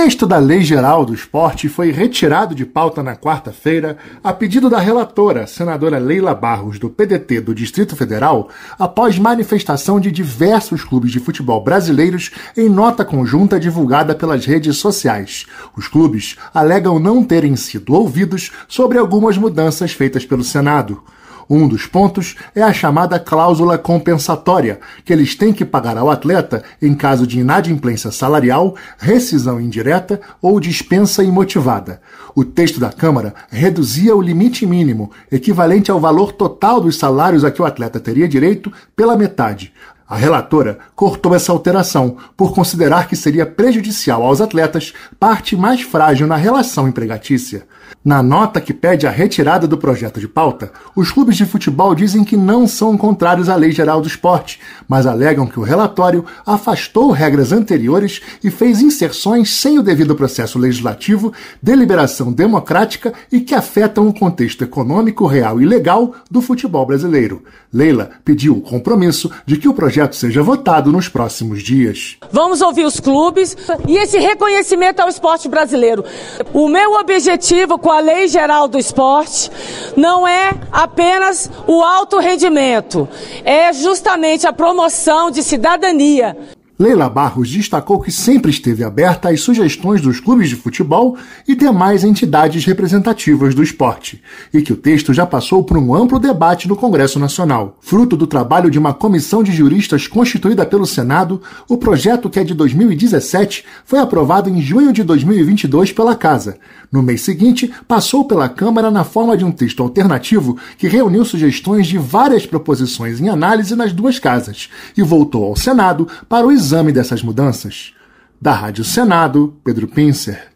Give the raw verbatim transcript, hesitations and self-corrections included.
texto da Lei Geral do Esporte foi retirado de pauta na quarta-feira a pedido da relatora, senadora Leila Barros, do P D T do Distrito Federal, após manifestação de diversos clubes de futebol brasileiros em nota conjunta divulgada pelas redes sociais. Os clubes alegam não terem sido ouvidos sobre algumas mudanças feitas pelo Senado. Um dos pontos é a chamada cláusula compensatória, que eles têm que pagar ao atleta em caso de inadimplência salarial, rescisão indireta ou dispensa imotivada. O texto da Câmara reduzia o limite mínimo, equivalente ao valor total dos salários a que o atleta teria direito, pela metade. A relatora cortou essa alteração por considerar que seria prejudicial aos atletas, parte mais frágil na relação empregatícia. Na nota que pede a retirada do projeto de pauta, os clubes de futebol dizem que não são contrários à Lei Geral do Esporte, mas alegam que o relatório afastou regras anteriores e fez inserções sem o devido processo legislativo, deliberação democrática e que afetam o contexto econômico real e legal do futebol brasileiro. Leila pediu o compromisso de que o projeto seja votado nos próximos dias. Vamos ouvir os clubes e esse reconhecimento ao esporte brasileiro. O meu objetivo com a Lei Geral do Esporte não é apenas o alto rendimento, é justamente a promoção de cidadania. Leila Barros destacou que sempre esteve aberta às sugestões dos clubes de futebol e demais entidades representativas do esporte, e que o texto já passou por um amplo debate no Congresso Nacional. Fruto do trabalho de uma comissão de juristas constituída pelo Senado, o projeto, que é de dois mil e dezessete, foi aprovado em junho de dois mil e vinte e dois pela Casa. No mês seguinte, passou pela Câmara na forma de um texto alternativo que reuniu sugestões de várias proposições em análise nas duas casas e voltou ao Senado para o exame dessas mudanças. Da Rádio Senado, Pedro Pincer.